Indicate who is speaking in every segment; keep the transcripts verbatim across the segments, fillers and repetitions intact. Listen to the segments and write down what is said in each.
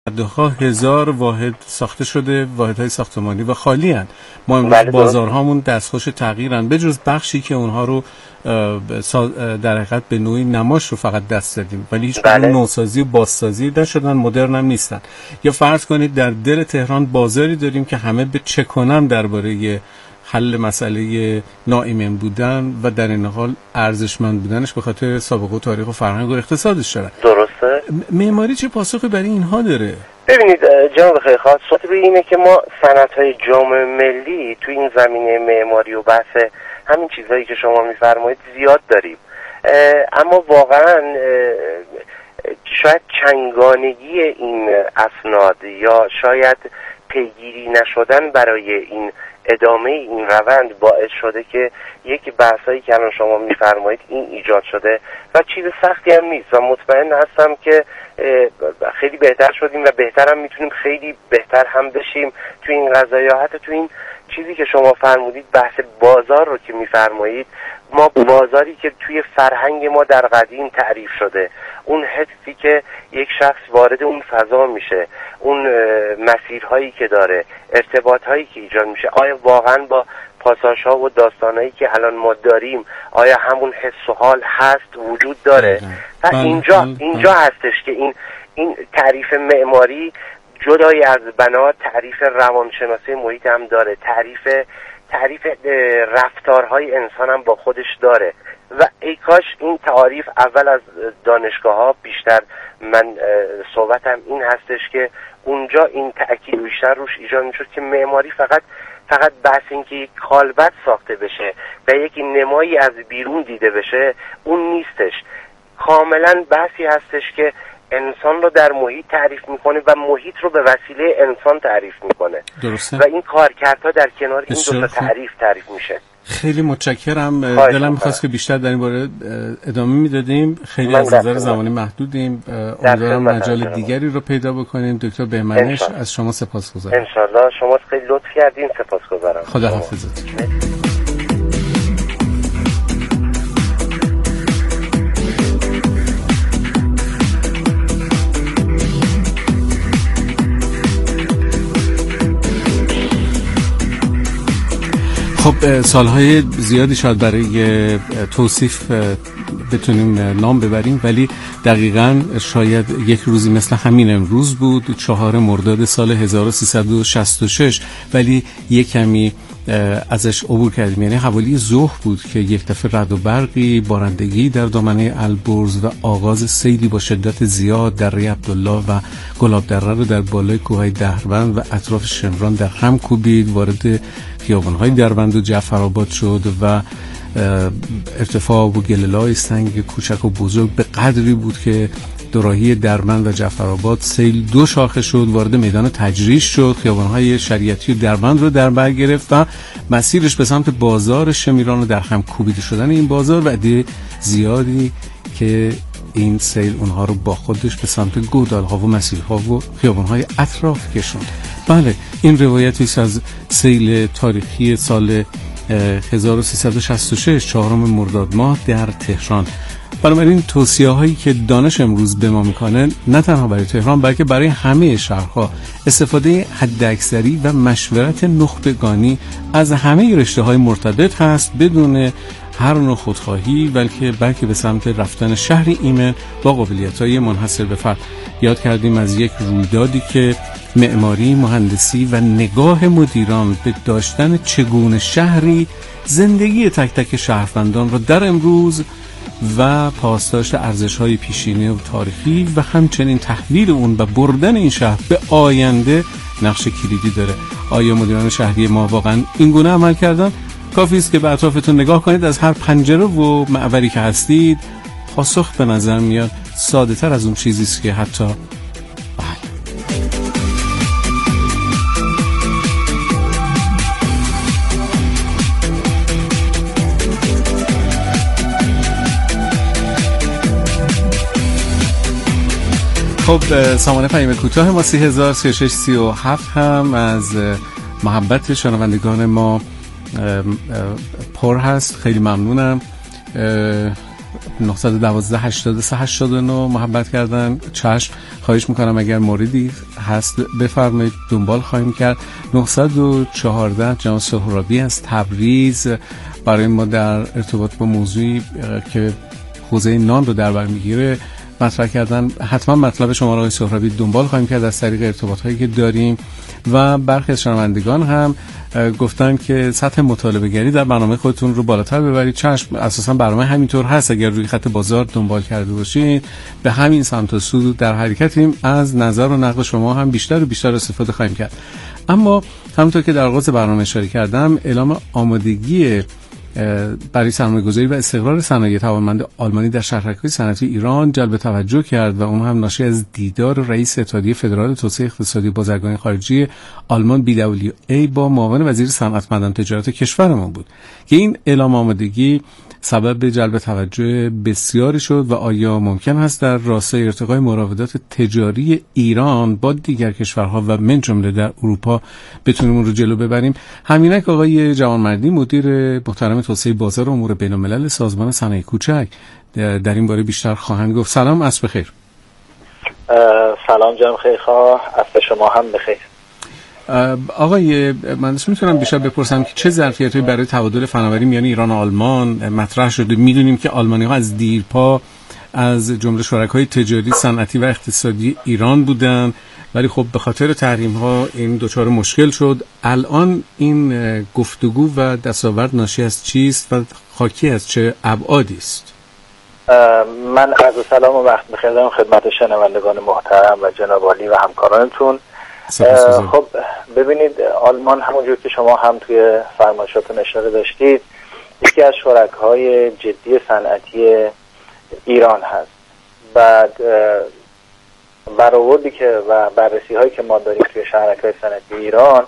Speaker 1: ها هزار واحد ساخته شده، واحدهای ساختمانی و خالی هن. ما امروز بازارهامون دستخوش تغییرن، به جز بخشی که اونها رو در حقیقت به نوعی نماش رو فقط دست دادیم، ولی هیچ بله. نوسازی و بازسازی نشدن، مدرن هم نیستن. یا فرض کنید در دل تهران بازاری داریم که همه به چه کنم درباره حل مسئله ناایمن بودن و در این حال ارزشمند بودنش به خاطر سابقه و تاریخ و فرهنگ و اقتصادش دارن.
Speaker 2: درسته.
Speaker 1: معماری چه پاسخی برای اینها داره؟
Speaker 2: ببینید جناب خیلی خواهد صورت به اینه که ما صنعت‌های جامعه ملی تو این زمینه معماری و بحث همین چیزهایی که شما میفرمایید زیاد داریم، اما واقعا شاید چنگانگی این اسناد یا شاید پیگیری نشدن برای این ادامه این روند باعث شده که یک بحثایی که الان شما میفرمایید این ایجاد شده و چیز سختی هم نیست و مطمئن هستم که خیلی بهتر شدیم و بهتر هم میتونیم خیلی بهتر هم بشیم تو این قضایا. حتی تو این چیزی که شما فرمودید بحث بازار رو که میفرمایید، ما بازاری که توی فرهنگ ما در قدیم تعریف شده، اون حسی که یک شخص وارد اون فضا میشه، اون مسیرهایی که داره، ارتباطهایی که ایجاد میشه، آیا واقعا با پاساژها و داستانهایی که الان ما داریم آیا همون حس و حال هست، وجود داره؟ و اینجا اینجا هستش که این این تعریف معماری جدای از بنا تعریف روانشناسی محیط هم داره، تعریف تعریف رفتارهای انسان هم با خودش داره و ای کاش این تعریف اول از دانشگاه ها بیشتر، من صحبتم این هستش که اونجا این تأکید بیشتر روش ایجاد میشد که معماری فقط فقط بحث این که یک کالبد ساخته بشه و یک نمایی از بیرون دیده بشه اون نیستش. کاملا بحثی هستش که انسان رو در محیط تعریف میکنه و محیط رو به وسیله انسان تعریف میکنه.
Speaker 1: درسته.
Speaker 2: و این کارکردها در کنار این دو تا تعریف تعریف میشه.
Speaker 1: خیلی متشکرم. دلم می‌خواست که بیشتر در این باره ادامه میدادیم. خیلی از نظر زمانی محدودیم. امیدوارم مجال دیگری رو پیدا بکنیم. دکتر بهمنش از شما سپاسگزارم.
Speaker 2: ان شاءالله. شما خیلی لطف کردین، سپاسگزارم.
Speaker 1: خدا حافظتون. خب سالهای زیادی شاید برای توصیف بتونیم نام ببریم، ولی دقیقاً شاید یک روزی مثل همین امروز بود، چهار مرداد سال هزار و سیصد و شصت و شش، ولی یک کمی ازش عبور کردیم. یعنی حوالی ظهر بود که یک دفعه رعد و برقی، بارندگی در دامنه البرز و آغاز سیلی با شدت زیاد در ری عبدالله و گلاب دره رو در بالای کوههای دهربند و اطراف شمران در هم کوبید، وارد خیابان‌های دروند و جعفرآباد شد و ارتفاع و گله‌های سنگ کوچک و بزرگ به قدری بود که دوراهی دربند و جعفرآباد سیل دو شاخه شد، وارد میدان تجریش شد، خیابان‌های شریعتی و دربند رو در بر گرفت و مسیرش به سمت بازار شمیران و در هم کوبیده شدن این بازار و عده زیادی که این سیل اونها رو با خودش به سمت گودال‌ها و مسیرها و خیابان‌های اطراف کشوند. بله، این روایتی است از سیل تاریخی سال هزار و سیصد و شصت و شش، چهارم مرداد ماه در تهران. بنابراین توصیه هایی که دانش امروز به ما میکنه نه تنها برای تهران بلکه برای همه شهرها، استفاده حداکثری و مشورت نخبگانی از همه رشته های مرتبط هست، بدون هر نوع خودخواهی، بلکه بلکه به سمت رفتن شهری ایمن با قابلیت‌های منحصر به فرد. یاد کردیم از یک رویدادی که معماری، مهندسی و نگاه مدیران به داشتن چگونه شهری زندگی تک تک شهروندان را در امروز و پاسداشت ارزش‌های پیشینی و تاریخی و همچنین تحویل اون و بردن این شهر به آینده نقش کلیدی داره. آیا مدیران شهری ما واقعا این گونه عمل کردن؟ کافی است که به اطرافتون نگاه کنید، از هر پنجره و معبری که هستید پاسخ به نظر میاد ساده تر از اون چیزی است که حتی خب سامانه پیام کوتاه ما سی هزار سی و شش سی و هفت هم از محبت شنوندگان ما پر هست. خیلی ممنونم. نهصد و دوازده هشتاد و سه هشتاد و نه محبت کردن. چشم، خواهش میکنم اگر موردی هست بفرمایید، دنبال خواهیم کرد. نهصد و چهارده جناب سهرابی از تبریز برای ما در ارتباط با موضوعی که حوزه نان رو در بر میگیره مطرح کردن. حتما مطلب شما را آقای سهرابی دنبال خواهیم کرد از طریق ارتباط هایی که داریم. و برخی از شنوندگان هم گفتن که سطح مطالبه گری در برنامه خودتون رو بالاتر ببرید. چشم، اساسا برنامه همینطور هست. اگر روی خط بازار دنبال کرده باشید به همین سمت و سو در حرکتیم. از نظر و نقد شما هم بیشتر و بیشتر استفاده خواهیم کرد. اما همونطور که در آغاز برنامه اشاره کردم، اعلام آمادگی برای سرمایه‌گذاری و استقرار صنایع توانمند آلمانی در شهرک‌های صنعتی ایران جلب توجه کرد و اون هم ناشی از دیدار رئیس اتحادیه فدرال توسعه اقتصادی بازرگانی خارجی آلمان بی دبلیو ای با معاون وزیر صنعت معدن تجارت کشورمون بود که این اعلام آمادگی سبب جلب توجه بسیاری شد. و آیا ممکن است در راستای ارتقای مراودات تجاری ایران با دیگر کشورها و من جمله در اروپا بتونیم اون رو جلو ببریم؟ همینک آقای جوانمردی، مدیر محترم توسعه بازار و امور بین الملل سازمان صنایع کوچک، در این باره بیشتر خواهند گفت. سلام، عصر بخیر.
Speaker 3: سلام جناب خیرخواه، عصر شما هم بخیر.
Speaker 1: آقای من میتونم بیشتر بپرسم که چه ظرفیت‌هایی برای تبادل فناوری میان ایران و آلمان مطرح شده؟ میدونیم که آلمانی‌ها از دیرپا از جمله شرکای تجاری، صنعتی و اقتصادی ایران بودن، ولی خب به خاطر تحریم‌ها این دچار مشکل شد. الان این گفتگو و دستاورد ناشی از چیست و حاکی از چه ابعادی است؟
Speaker 3: من عرض سلام و وقت بخیر دارم خدمت شنوندگان محترم و جناب عالی و همکارانتون. خب ببینید، آلمان همونجور که شما هم توی فرمایشاتون اشاره داشتید یکی از شرکای جدی صنعتی ایران هست. بعد برآوردی که و بررسی هایی که ما داریم توی شرکای صنعتی ایران،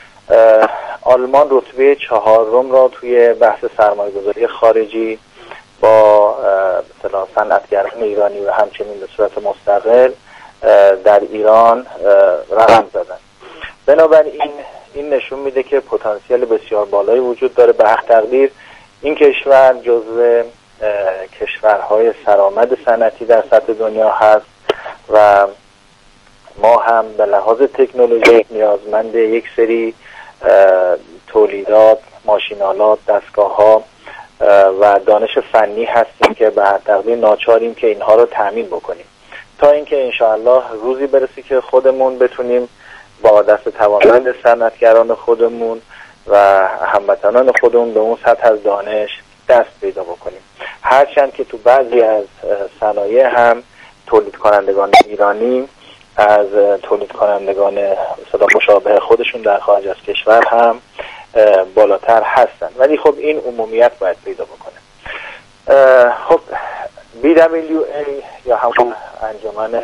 Speaker 3: آلمان رتبه چهارم را توی بحث سرمایه‌گذاری خارجی با مثلا صنعتگران ایرانی و همچنین به صورت مستقل در ایران رقم زدن. بنابراین این نشون میده که پتانسیل بسیار بالایی وجود داره. به حق تقدیر این کشور جزو کشورهای سرآمد صنعتی در سطح دنیا هست و ما هم به لحاظ تکنولوژی نیازمند یک سری تولیدات، ماشینالات، دستگاه‌ها و دانش فنی هستیم که به حق تقدیر ناچاریم که اینها رو تامین بکنیم تا اینکه انشاءالله روزی برسی که خودمون بتونیم با دست توانمند صنعتگران خودمون و هموطنان خودمون به اون سطح از دانش دست پیدا بکنیم. هرچند که تو بعضی از صنایع هم تولید کنندگان ایرانی از تولید کنندگان صدا مشابه خودشون در خارج از کشور هم بالاتر هستن، ولی خب این عمومیت باید پیدا بکنه. خب بی دبلیو ای یا همون انجمن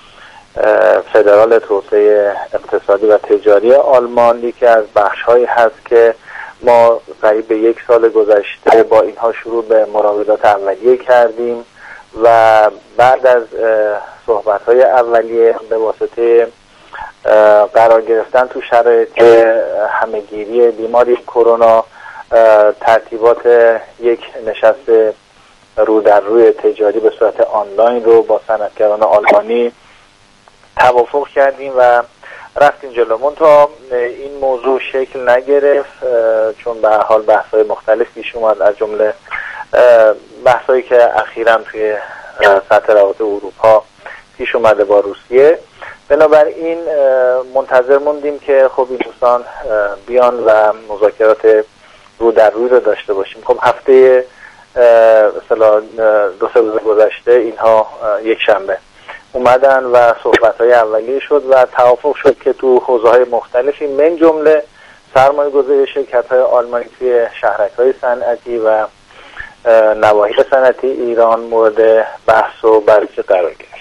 Speaker 3: فدرال توسعه اقتصادی و تجاری آلمان یکی از بخش‌هایی هست که ما قریب به یک سال گذشته با اینها شروع به مراودات اولیه کردیم و بعد از صحبت‌های اولیه به واسطه قرار گرفتن تو شرایط همه‌گیری بیماری کرونا ترتیبات یک نشست رو در روی تجاری به صورت آنلاین رو با صنعتگران آلمانی توافق کردیم و رفتیم جلو. منتها این موضوع شکل نگرفت چون به هر حال بحث‌های مختلف پیش اومد، از جمله بحثایی که اخیراً توی سطح روابط اروپا پیش اومده با روسیه. بنابراین منتظر موندیم که خب این دوستان بیان و مذاکرات رو در روی رو داشته باشیم. خب هفته مثلا دو سه روز گذشته اینها یک شنبه اومدن و صحبت‌های اولیه شد و توافق شد که تو حوزه‌های مختلفی من جمله سرمایه‌گذاری شرکت‌های آلمانی توی شهرک‌های صنعتی و نواحی صنعتی ایران مورد بحث و بررسی قرار گرفت.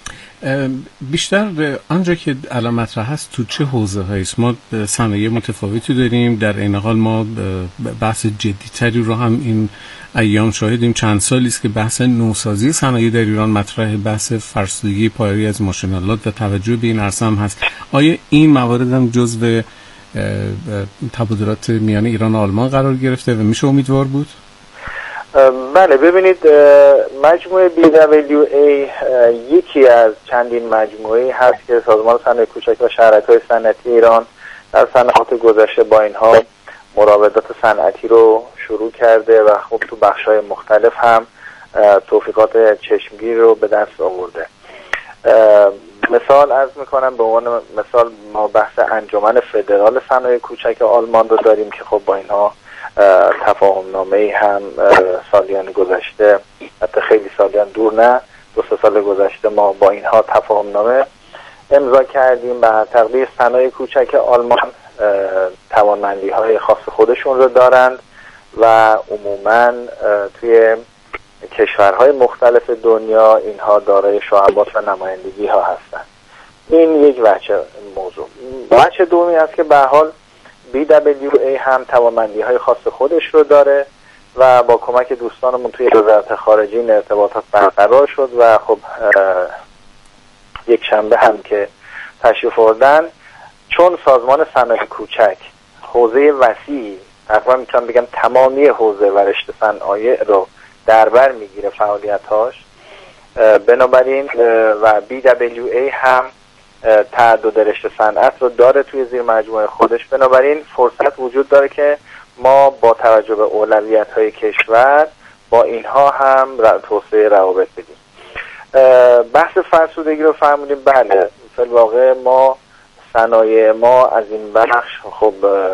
Speaker 1: بیشتر آنجا که الان مطرح هست تو چه حوزه‌هایی است؟ ما صنایع متفاوتی داریم، در این حال ما بحث جدی‌تری رو هم این ایام شاهدیم. چند سالی است که بحث نوسازی صنایع در ایران مطرح، بحث فرسودگی پایه‌ای از ماشین‌آلات و توجه به این عرصه هم هست. آیا این موارد هم جزو تبادلات میان ایران و آلمان قرار گرفته و میشه امیدوار بود؟
Speaker 3: بله، ببینید مجموعه بی دبلیو ای یکی از چندین مجموعه هست که سازمان صنایع کوچک و شهرک‌های صنعتی ایران در سنوات گذشته با اینها مراودات صنعتی رو شروع کرده و خب تو بخش‌های مختلف هم توفیقات چشمگیر رو به دست آورده. مثال عرض میکنم، به عنوان مثال ما بحث انجمن فدرال صنایع کوچک آلمان رو داریم که خب با اینها تفاهم نامه‌ای هم سالیان گذشته، حتی خیلی سالیان دور نه، دو سه سال گذشته ما با اینها تفاهم نامه امضا کردیم. به تقدیر صنایع کوچک آلمان توانمندی های خاص خودشون رو دارند و عموماً توی کشورهای مختلف دنیا اینها دارای شعبات و نمایندگی ها هستند. این یک وجه موضوع. وجه دومی هست که به هر حال بی دبلیو ای هم توانمندی های خاص خودش رو داره و با کمک دوستانمون توی وزارت خارجه این ارتباطات برقرار شد و خب یک شنبه هم که تشریف آوردن، چون سازمان صنایع کوچک حوزه وسیعی، تقریبا میتونم بگم تمامی حوزه و رشته صنایع رو در بر میگیره فعالیتاش، بنابراین و بی دبلیو ای هم تعدد رشته صنعت رو داره توی زیر مجموعه خودش، بنابراین فرصت وجود داره که ما با توجه به اولویت‌های کشور با اینها هم توسعه روابط بدیم. بحث فرسودگی رو فرمودیم. بله، فی الواقع ما صنایع ما از این بخش خب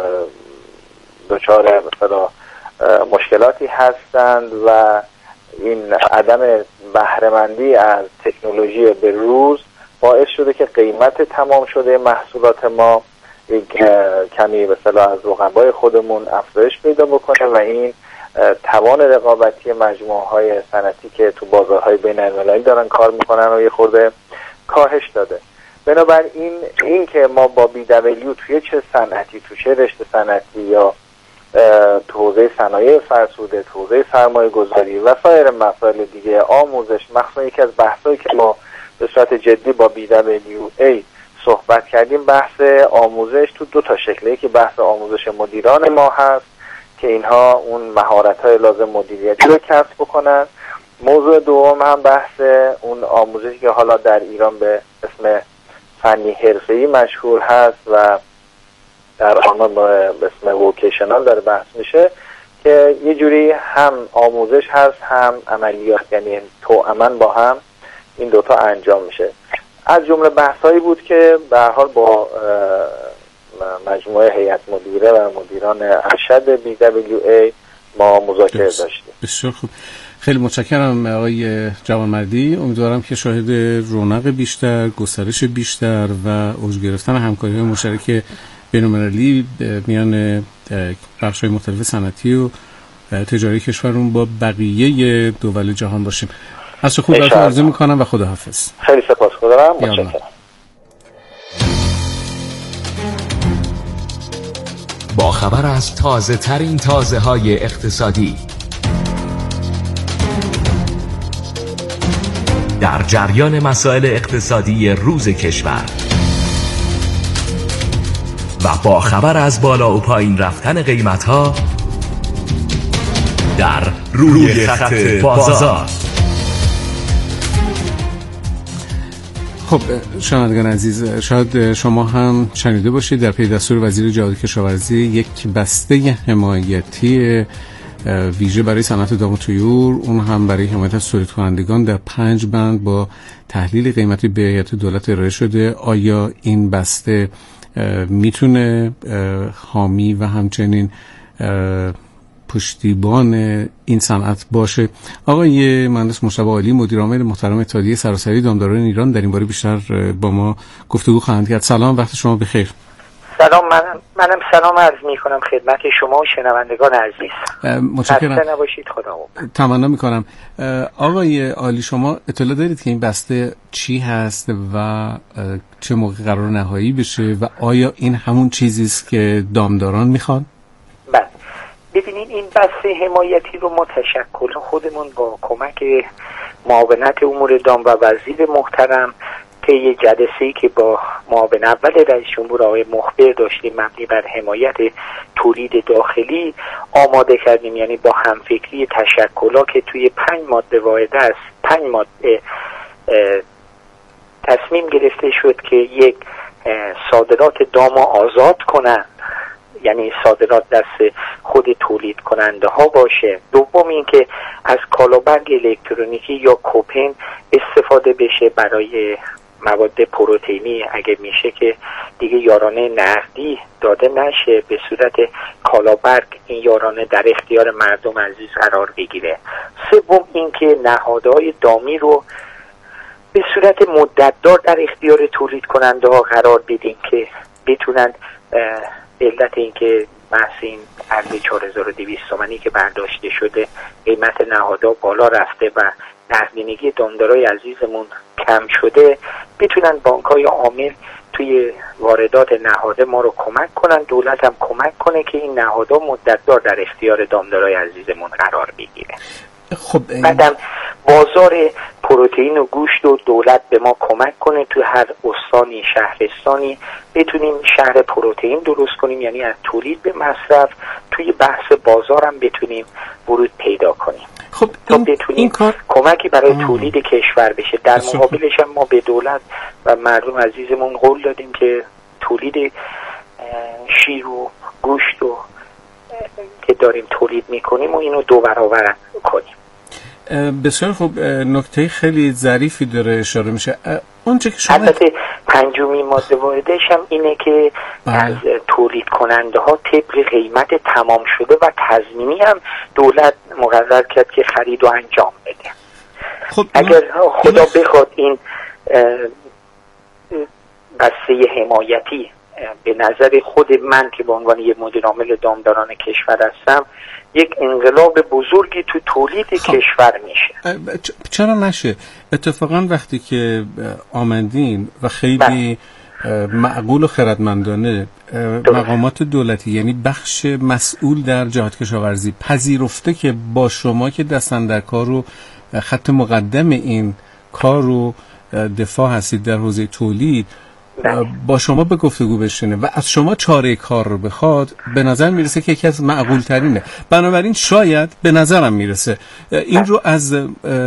Speaker 3: دچار مثلا مشکلاتی هستند و این عدم بهره‌مندی از تکنولوژی به روز باعث شده که قیمت تمام شده محصولات ما یک کمی مثلا از رقبای خودمون افزایش پیدا بکنه و این توان رقابتی مجموعه های صنعتی که تو بازارهای بین المللی دارن کار میکنن و یه خورده کاهش داده. بنابراین این که ما با بی دبلیو توی چه صنعتی، تو چه رشته صنعتی یا تو حوزه صنایع فرسوده، تو حوزه سرمایه گذاری و سایر مسائل دیگه، آموزش، مخصوصا یکی از بحثایی که ما به صورت جدی با بی دبلیو ای صحبت کردیم بحث آموزش تو دو تا شکله، که بحث آموزش مدیران ما هست که اینها اون مهارت‌های لازم مدیریتی رو کسب بکنن. موضوع دوم هم بحث اون آموزشی که حالا در ایران به اسم فنی حرفه‌ای مشهور هست و در آلمان به اسم ووکیشنال داره بحث میشه، که یه جوری هم آموزش هست هم عملیات، یعنی توأمن با هم این دوتا انجام میشه. از جمله بحثایی بود که به هر حال با مجموعه هیئت مدیره و مدیران ارشد بی دبلیو ای ما مذاکره داشتیم.
Speaker 1: بسیار خوب، خیلی متشکرم آقای جوانمردی. امیدوارم که شاهد رونق بیشتر، گسترش بیشتر و اوج گرفتن همکاری‌های مشترک بین‌المللی میان بخش‌های مختلف صنعتی و تجاری کشورمون با بقیه دول جهان باشیم. از خوب براتون آرزو میکنم و خداحافظ.
Speaker 3: خیلی سپاسگزارم. متشکرم.
Speaker 4: با خبر از تازه ترین تازه های اقتصادی، در جریان مسائل اقتصادی روز کشور و با خبر از بالا و پایین رفتن قیمت ها در روی خط بازار.
Speaker 1: خب شنوندگان عزیز، شاید شما هم شنیده باشید در پی دستور وزیر جهاد کشاورزی یک بسته حمایتی ویژه برای صنعت دام و طیور، اون هم برای حمایت از تولید کنندگان در پنج بند با تحلیل قیمتی به هیئت دولت ارائه شده. آیا این بسته میتونه حامی و همچنین پشتیبان این صنعت باشه؟ آقای مهندس مجتبی عالی، مدیر عامل محترم اتحادیه سراسری دامداران ایران، در این باره بیشتر با ما گفتگو خواهند کرد. سلام، وقت شما بخیر.
Speaker 5: سلام، منم منم سلام عرض می‌کنم خدمت شما و شنوندگان عزیز.
Speaker 1: متشکرم.
Speaker 5: خسته نباشید. خدا
Speaker 1: تمنا می‌کنم. آقای عالی، شما اطلاع دارید که این بسته چی هست و چه موقع قرار نهایی بشه و آیا این همون چیزی است که دامداران می‌خوان؟
Speaker 5: بله. ببینید، این بسته حمایتی رو ما تشکل خودمون با کمک معاونت امور دام و وزیر محترم طی جلسه‌ای که با معاون اول رئیس جمهور آقای مخبر داشتیم مبنی بر حمایت تولید داخلی آماده کردیم، یعنی با همفکری تشکل‌ها که توی پنج ماده واحده است، پنج ماده تصمیم گرفته شد که یک صادرات دام آزاد کنند، یعنی صادرات دست خود تولید کننده ها باشه. دوم اینکه از کالابرگ الکترونیکی یا کوپن استفاده بشه برای مواد پروتئینی، اگه میشه که دیگه یارانه نقدی داده نشه، به صورت کالابرگ این یارانه در اختیار مردم عزیز قرار بگیره. سوم اینکه نهادهای دامی رو به صورت مدتدار در اختیار تولید کننده ها قرار بدیم که بتونن علت اینکه بحث این ارز چهار هزار و دویست تومانی که برداشته شده قیمت نهادها بالا رفته و نقدینگی دامدارای عزیزمون کم شده، بتونن بانک‌های عامل توی واردات نهاده ما رو کمک کنن، دولت هم کمک کنه که این نهادها مدتدار در اختیار دامدارای عزیزمون قرار بگیره.
Speaker 1: خب
Speaker 5: بعدم بازار پروتئین و گوشت و دولت به ما کمک کنه تو هر استانی شهرستانی بتونیم شهر پروتئین درست کنیم، یعنی از تولید به مصرف توی بحث بازارم بتونیم ورود پیدا کنیم.
Speaker 1: خب
Speaker 5: تا
Speaker 1: این,
Speaker 5: بتونیم
Speaker 1: این کار
Speaker 5: کمکی برای تولید کشور بشه. در مقابلش هم ما به دولت و مردم عزیزمون قول دادیم که تولید شیر و گوشت و که داریم تولید میکنیم و اینو دو برابر کنیم.
Speaker 1: بسیار خوب، نکته خیلی ظریفی داره اشاره میشه. اونچه که شما
Speaker 5: البته پنجمی ماده واحدش هم اینه که بله. از تولید کننده ها طبق قیمت تمام شده و تضمینی هم دولت مقرر کرد که خرید و انجام بده.
Speaker 1: خب
Speaker 5: اگر خدا بخواد این بسته حمایتی به نظر خود من که به عنوان یک مدیر عامل دامداران کشور هستم یک انقلاب بزرگی تو تولید خب. کشور میشه.
Speaker 1: چرا نشه؟ اتفاقا وقتی که آمدین و خیلی معقول و خردمندانه مقامات دولتی، یعنی بخش مسئول در جهات کشاورزی پذیرفته که با شما که دستن در کار رو خط مقدم این کار رو دفاع هستید در حوزه تولید، با شما به گفتگو بشینه و از شما چاره کار رو بخواد، به نظر میرسه که یکی از معقول ترینه. بنابراین شاید به نظرم میرسه این رو از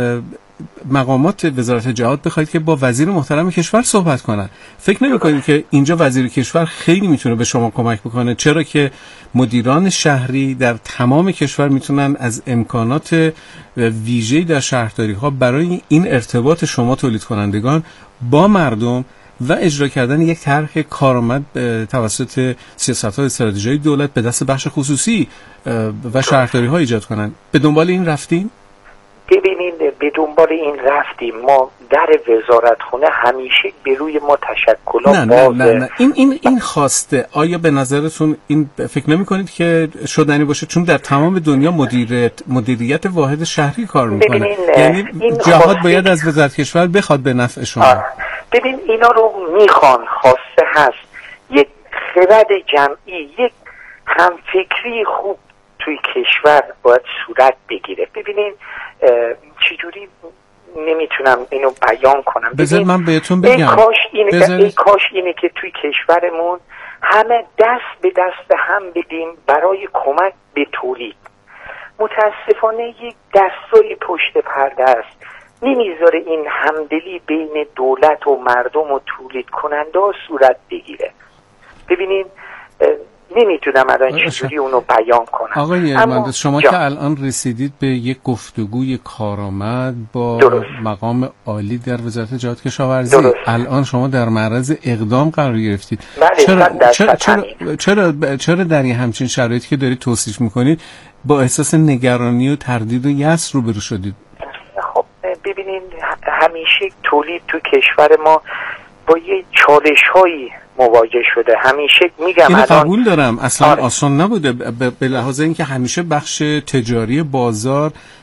Speaker 1: مقامات وزارت جهاد بخواید که با وزیر محترم کشور صحبت کنن. فکر نمی کنید که اینجا وزیر کشور خیلی میتونه به شما کمک بکنه، چرا که مدیران شهری در تمام کشور میتونن از امکانات ویژه‌ای در شهرداری ها برای این ارتباط شما تولید کنندگان با مردم و اجرا کردن یک طرح کارآمد توسط سیاست‌های استراتژیک دولت به دست بخش خصوصی و شهرداری‌ها ایجاد کنن. به دنبال این رفتیم؟
Speaker 5: ببینید به دنبال این رفتیم. ما در وزارتخونه همیشه به روی ما تشکلات
Speaker 1: نه نه نه نه این این این خواسته. آیا به نظرتون این فکر نمی‌کنید که شدنی باشه؟ چون در تمام دنیا مدیریت مدیریت واحد شهری کار می‌کنه، یعنی جهاد باید از وزارت کشور بخواد به نفع شما.
Speaker 5: آه. ببین اینا رو میخوان، خواسته هست، یک خرد جمعی، یک همفکری خوب توی کشور باید صورت بگیره. ببینین چجوری نمیتونم اینو بیان کنم.
Speaker 1: بذار من بهتون بگم.
Speaker 5: ای کاش اینه, ای کاش اینه که توی کشورمون همه دست به دست هم بدیم برای کمک به تولید. متاسفانه یک دستای پشت پرده است، نمیذاره این همدلی بین دولت و مردم و تولید کننده ها صورت بگیره. ببینین نمیتونم الان چجوری اونو بیان کنم.
Speaker 1: آقای مهندس، شما جا. که الان رسیدید به یک گفتگوی کارآمد با درست. مقام عالی در وزارت جهاد کشاورزی، درست. الان شما در معرض اقدام قرار گرفتید.
Speaker 5: بله
Speaker 1: چرا چرا چرا, چرا چرا در این همچین شرایطی که دارید توصیف میکنید با احساس نگرانی و تردید و یأس روبرو شدید؟
Speaker 5: ببینین همیشه تولید تو کشور ما با یه چالش هایی مواجه شده. همیشه میگم
Speaker 1: اینو قبول دارم اصلا آره. آسان نبوده به لحاظ اینکه همیشه بخش تجاری بازار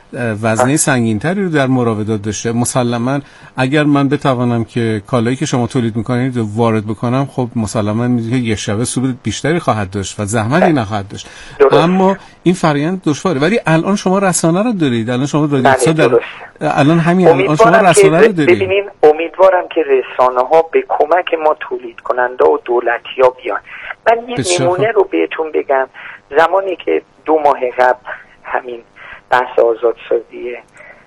Speaker 1: وزنه سنگین‌تری رو در مراودات داشته. مسلماً اگر من بتوانم که کالایی که شما تولید می‌کنید رو وارد بکنم، خب مسلماً می‌دونید که یه شبه سود بیشتری خواهد داشت و زحمتی نخواهد داشت. اما این فرآیند دشواره. ولی الان شما رسانه رو دارید. الان شما رادیو اقتصاد در الان همین الان شما رسانه رو دارید.
Speaker 5: ببینین امیدوارم که رسانه‌ها به کمک ما تولید کننده و دولتی‌ها بیان. من یه نمونه رو بهتون بگم. زمانی که دو ماه قبل همین بحث آزادسازی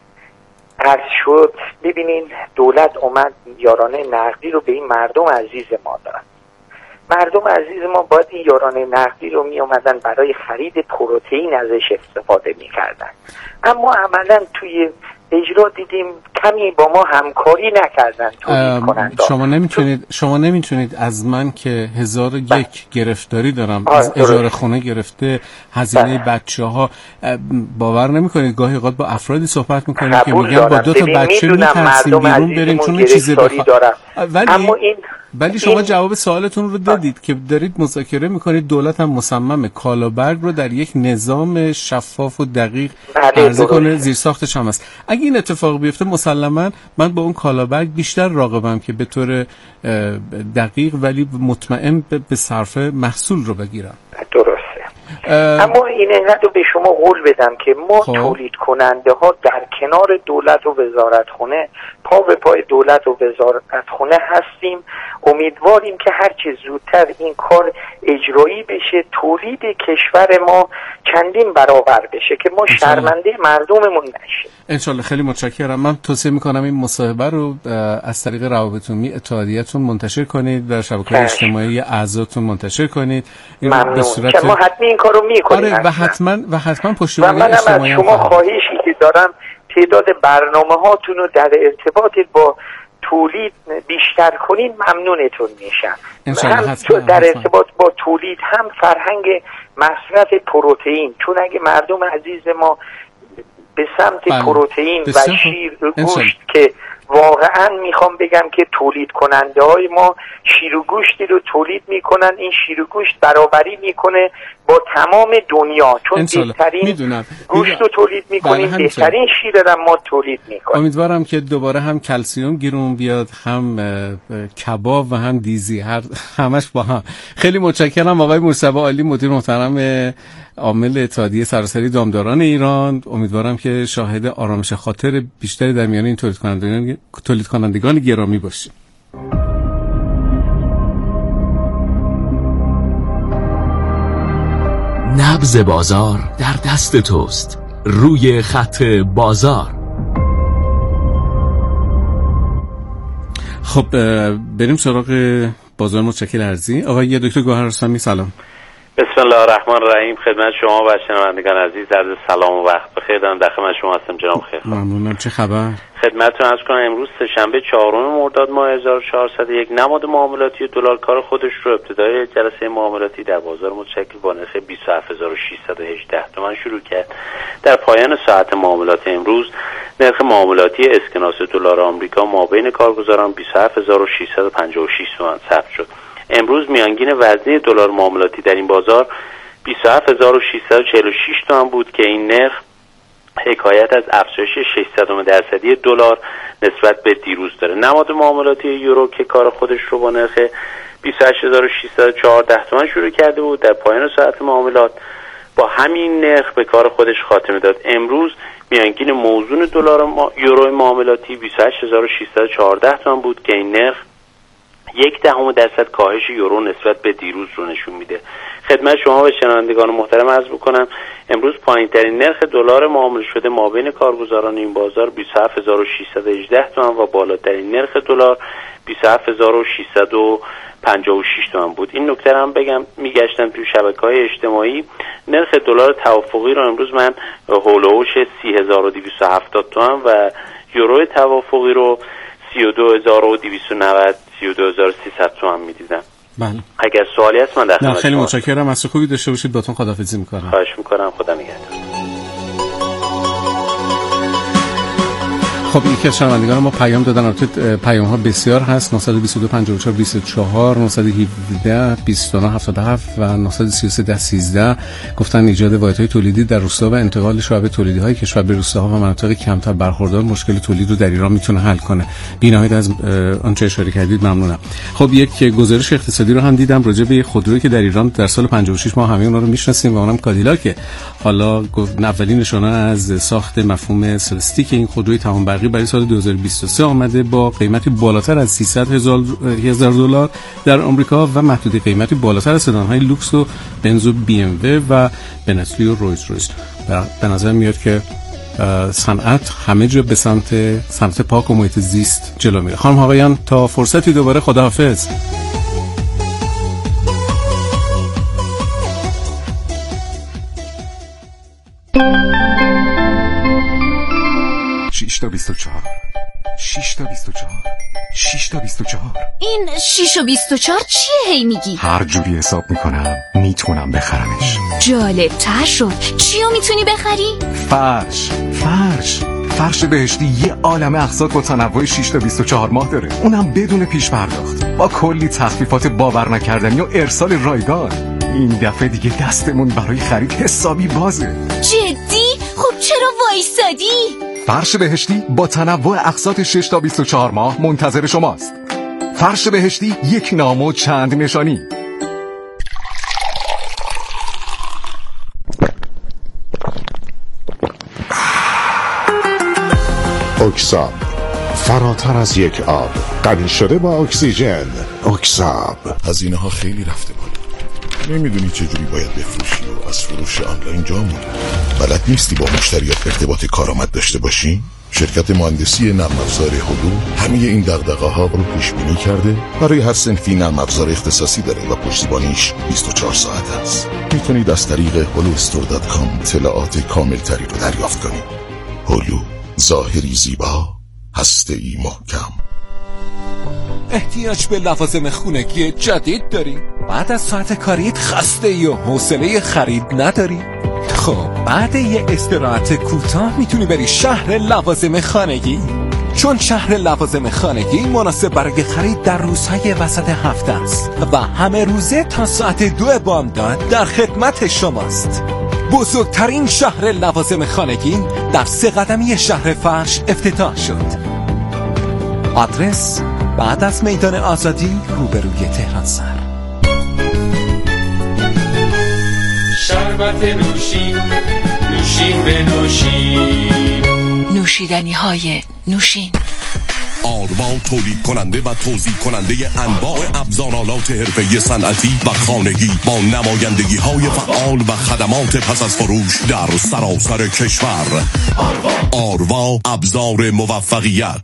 Speaker 5: عرض شد، ببینین دولت اومد یارانه نقدی رو به این مردم عزیز ما داد. مردم عزیز ما باید این یارانه نقدی رو می اومدن برای خرید پروتئین ازش استفاده می کردن. اما عملا توی اجرا دیدیم کمی با ما همکاری نکردن تولید کننده.
Speaker 1: شما نمیتونید شما نمیتونید از من که هزار و یک گرفتاری دارم، از اجاره خونه گرفته هزینه بچه ها، باور نمیکنید گاهی اوقات با افرادی صحبت میکنید که میگن با دو تا بچه میترسیم بیرون بریم چون چیزی بخواد. ولی اما این ولی شما این... جواب سوالتون رو دادید که دارید مذاکره میکنید، دولت هم مصممه کالابرگ رو در یک نظام شفاف و دقیق عرضه کنه، زیرساختش هم هست. اگه این اتفاق بیفته مسلماً من با اون کالابرگ بیشتر راغبم که به طور دقیق ولی مطمئن به صرف محصول رو بگیرم.
Speaker 5: درسته. اما این اینقدر رو به شما قول بدم که ما خواه. تولید کننده ها در کنار دولت و وزارتخونه، پا به پای دولت و وزارتخونه هستیم. امیدواریم که هرچه زودتر این کار اجرایی بشه، تولید کشور ما چندین برابر بشه که ما شرمنده مردممون نشیم.
Speaker 1: انشالله. خیلی متشکرم. من توصیه میکنم این مصاحبه رو از طریق روابط عمومی اتحادیه‌تون منتشر کنید، در شبکه‌های اجتماعی اعضاتون منتشر کنید.
Speaker 5: این به صورت ما حتما این کارو میکنیم.
Speaker 1: آره و حتما و حتما پشتیبانی اجتماعی.
Speaker 5: و منم از شما خواهشی که دارم تعداد برنامه هاتون رو در ارتباط با تولید بیشتر کنین ممنونتون میشم. هم حتما در ارتباط با تولید هم فرهنگ مصرف پروتئین، چون اگه مردم عزیز ما به سمت بله. پروتئین و شیر و گوشت که واقعا میخوام بگم که تولید کننده های ما شیر و گوشتی رو تولید میکنن، این شیر و گوشت برابری میکنه با تمام دنیا، چون بهترین گوشت رو تولید میکنیم، بله بهترین شیر رو ما تولید میکنیم.
Speaker 1: امیدوارم که دوباره هم کلسیوم گیرون بیاد، هم کباب و هم دیزی، هر همش با هم. خیلی متشکرم آقای مصطفی عالی، مدیر محترم عامل اتحادیه سراسری دامداران ایران. امیدوارم که شاهد آرامش خاطر بیشتری در میان این تولید کنندگان تولید کنندگان گرامی باشیم.
Speaker 4: نبض بازار در دست توست، روی خط بازار.
Speaker 1: خب بریم سراغ بازار متشکل ارزی. آقای دکتر گوهر رستمی سلام.
Speaker 6: بسم الله الرحمن الرحیم. خدمت شما و شنوندگان عزیز عرض سلام و وقت بخیر دارم. در خدمت شما هستم جناب خیر.
Speaker 1: ممنونم. چه خبر؟
Speaker 6: خدمتتون عرض کنم امروز سه‌شنبه چهارم مرداد ماه هزار و چهارصد و یک نماد معاملاتی دلار کار خودش رو ابتدای جلسه معاملاتی در بازار متشکل با نرخ بیست و هفت هزار و ششصد و هجده تومان شروع کرد. در پایان ساعت معاملات امروز نرخ معاملاتی اسکناس دلار آمریکا مابین کارگزاران بیست و هفت هزار و ششصد و پنجاه و شش تومان ثبت شد. امروز میانگین وزنه دلار معاملاتی در این بازار بیست و هفت هزار و ششصد و چهل و شش تومان بود که این نرخ حکایت از افزایش ششصد درصدی دلار نسبت به دیروز داره. نماد معاملاتی یورو که کار خودش رو با نرخ بیست و هشت هزار و ششصد و چهارده تومان شروع کرده بود، در پایان ساعت معاملات با همین نرخ به کار خودش خاتمه داد. امروز میانگین موزون دلار ما... یورو معاملاتی بیست و هشت هزار و ششصد و چهارده تومان بود که این نرخ یک دهم درصد کاهش یورو نسبت به دیروز رو نشون میده. خدمت شما و شنوندگان محترم عرض بکنم امروز پایین ترین نرخ دلار معامله شده مابین کارگزاران این بازار بیست و هفت هزار و ششصد و هجده تومان و بالاترین نرخ دلار بیست و هفت هزار و ششصد و پنجاه و شش تومان بود. این نکته هم بگم، میگشتم توی شبکه‌های اجتماعی نرخ دلار توافقی رو امروز من هولوش سی هزار و دویست و هفتاد تومان و یورو توافقی رو سی و دو هزار و دویست و نود سی و دو هزار و سیصد تومان می‌دیدم.
Speaker 1: بله.
Speaker 6: اگر سوالی هست من در خدمت.
Speaker 1: خیلی متشکرم. از خوبی داشته باشید. باتون خداحافظی می‌کنم.
Speaker 6: خواهش می‌کنم. خدا نگهدار.
Speaker 1: خب یکی از شنوندگان ما پیام دادن، البته پیام ها بسیار هست. نه دو دو پنج چهار بیست و چهار، نه یک هفت بیست و نه هفتاد و هفت و نه سه سه ده سیزده گفتن ایجاد واحدهای تولیدی در روستا و انتقال شعبه تولیدی های کشور به روستاها و مناطق کمتر برخوردار مشکل تولید رو در ایران میتونه حل کنه. بی‌نهایت از آنچه اشاره کردید ممنونم. خب یک گزارش اقتصادی رو هم دیدم راجع به خودرویی که در ایران در سال پنجاه و شش ما همه اونا رو میشناسیم و اونم کادیلاک. حالا اولین نشانه از ساخت مفهوم سلستیک این خودروی تمام برقی برای سال دو هزار و بیست و سه آمده با قیمتی بالاتر از سیصد هزار دلار در آمریکا و محدوده قیمتی بالاتر از سدان‌های لوکس و بنز و بی ام و و بنتلی و رویز رویس. به نظر میاد که صنعت همه جا به سمت صنعت پاک و محیط زیست جلو میره. خانم آقایان تا فرصتی دوباره، خداحافظ.
Speaker 7: شش تا بیست و چهار شش تا بیست و چهار شش تا بیست و چهار.
Speaker 8: این شش و بیست و چهار چیه هی میگی؟
Speaker 7: هر جوری حساب میکنم میتونم بخرمش.
Speaker 8: جالب تر شد. چیو میتونی بخری؟
Speaker 7: فرش فرش فرش بهشتی یه عالم اقساط با تنوع شش تا بیست و چهار ماه داره، اونم بدون پیش پرداخت با کلی تخفیفات باور نکردنی و ارسال رایگان. این دفعه دیگه دستمون برای خرید حسابی بازه.
Speaker 8: جدی؟ خب چرا وایسادی؟
Speaker 7: فرش بهشتی با تنوع اقساط شش تا بیست و چهار ماه منتظر شماست. فرش بهشتی، یک نام و چند نشانی.
Speaker 9: اکساب، فراتر از یک آب، غنی شده با اکسیژن. اکساب. هزینه ها خیلی رفته بالا. نمیدونی چجوری باید بفروشی و از فروش آنلاین جا موندی. بلد نیستی با مشتریات ارتباط کارآمد داشته باشی؟ شرکت مهندسی نرم افزار هلو همه این دغدغه ها رو پیش بینی کرده. برای هر صنفی نرم افزار اختصاصی داره و پشتیبانیش بیست و چهار ساعت است. میتونید از طریق هلو استور دات کام اطلاعات کامل تری رو دریافت کنید. هلو، ظاهری زیبا، هسته‌ای محکم.
Speaker 10: احتیاج به لوازم خونگی جدید داری؟ بعد از ساعت کاریت خسته ای و حوصله خرید نداری؟ خب بعد یه استراحت کوتاه میتونی بری شهر لوازم خانگی، چون شهر لوازم خانگی مناسب برای خرید در روزهای وسط هفته است و همه روزه تا ساعت دو بامداد در خدمت شماست. بزرگترین شهر لوازم خانگی در سه قدمی شهر فرش افتتاح شد. آدرس بعد از میدان آزادی روبروی تهران سر.
Speaker 11: شربت نوشین، نوشین به نوشین،
Speaker 8: نوشیدنی های نوشین.
Speaker 12: آروا تولید کننده و توزیع کننده انواع ابزارالات حرفه‌ای صنعتی و خانگی با نمایندگی های فعال و خدمات پس از فروش در سراسر کشور. آروا, آروا ابزار موفقیت.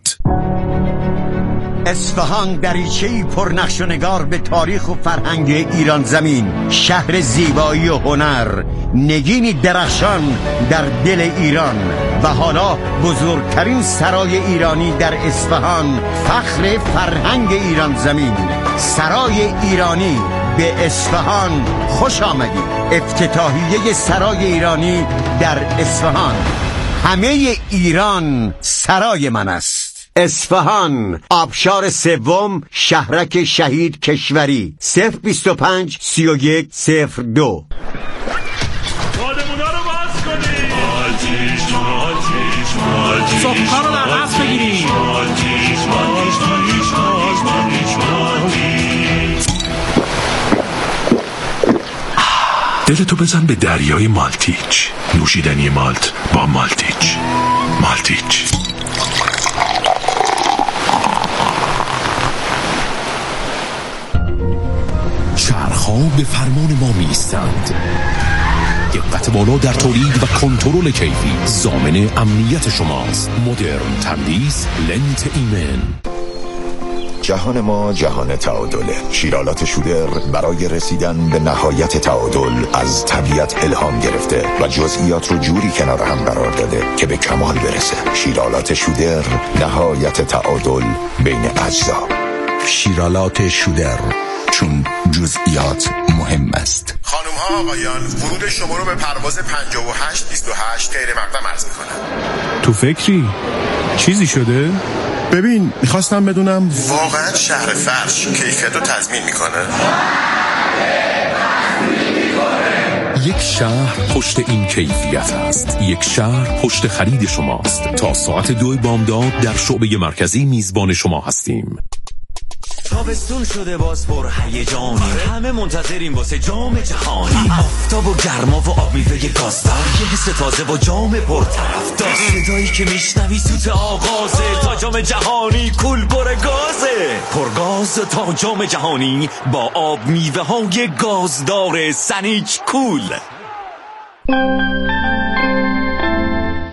Speaker 13: اصفهان دریچه‌ای پرنقش و نگار به تاریخ و فرهنگ ایران زمین، شهر زیبایی و هنر، نگینی درخشان در دل ایران و حالا بزرگترین سرای ایرانی در اصفهان، فخر فرهنگ ایران زمین. سرای ایرانی به اصفهان خوش آمدید. افتتاحیه سرای ایرانی در اصفهان. همه ایران سرای من است. اصفهان، آبشار سوم، شهرک شهید کشوری. صفر بیست و پنج سی و یک صفر دو.
Speaker 11: خودمونا رو باز کنید. مالتیش مالتیش مالتیش
Speaker 14: صبحا رو در دست بگیرید.
Speaker 11: مالتیش مالتیش مالتیش مالتیش مالتیش.
Speaker 12: دلتو بزن به دریای مالتیچ. نوشیدنی مالت با مالتیچ. مالتیچ. چرخ‌ها به فرمان ما می‌ایستند. دقت بالا در تولید و کنترل کیفی ضامن امنیت شماست. مدرن تندیس لنت ایمن.
Speaker 9: جهان ما جهان تعادله. شیرالات شودر برای رسیدن به نهایت تعادل از طبیعت الهام گرفته و جزئیات رو جوری کنار هم قرار داده که به کمال برسه. شیرالات شودر، نهایت تعادل بین اجزا. شیرالات شودر، چون جزئیات مهم است. خانم خانم ها آقایان، ورود شما رو به پرواز پنجاه و هشت بیست و هشت غیر مقدم عرض میکنم.
Speaker 15: تو فکری؟ چیزی شده؟
Speaker 9: ببین میخواستم بدونم واقعا شهر فرش کیفیت رو تضمین میکنه؟
Speaker 4: یک شهر پشت این کیفیت است. یک شهر پشت خرید شماست. تا ساعت دو بامداد در شعبه مرکزی میزبان شما هستیم.
Speaker 16: تابستون شده باز پر هیجانی، همه منتظریم واسه جام جهانی. آفتاب و گرما و آب میوه گازدار، یه حس تازه و جام پرطرفدار. صدایی که میشنوی سوت آغازه، تا جام جهانی کول پر گازه. پرگاز تا جام جهانی با آب میوه های گازدار سنیچ کول.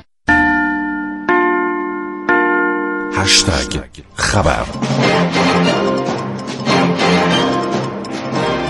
Speaker 4: هشتگ خبر.